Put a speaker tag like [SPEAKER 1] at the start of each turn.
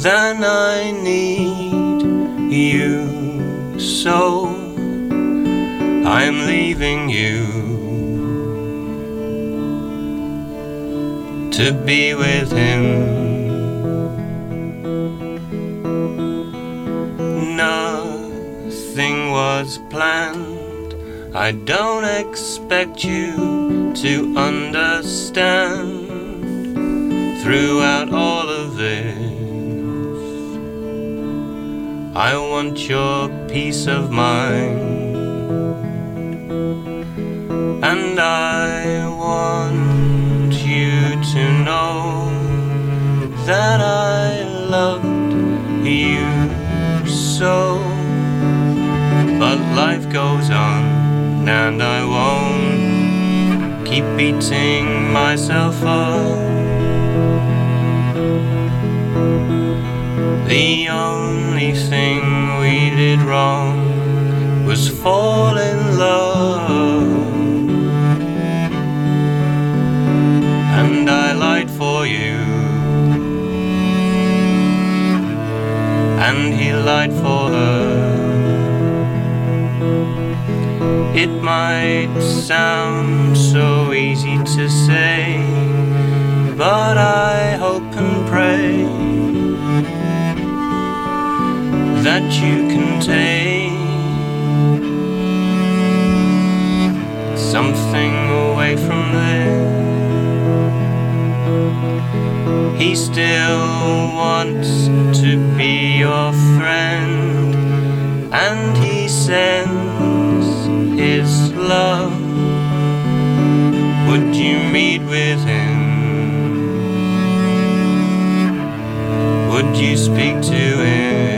[SPEAKER 1] then I need you so. I'm leaving you to be with him. Nothing was planned. I don't expect you to understand. Throughout all of this, I want your peace of mind, and I want you to know that I loved you so. But life goes on, and I won't keep beating myself up. The only thing we did wrong was fall in love, and I lied for you, and he lied for her. It might sound so easy to say, but I hope and pray that you can take something away from this. He still wants to be your friend, and he sends his love. Would you meet with him? Would you speak to him?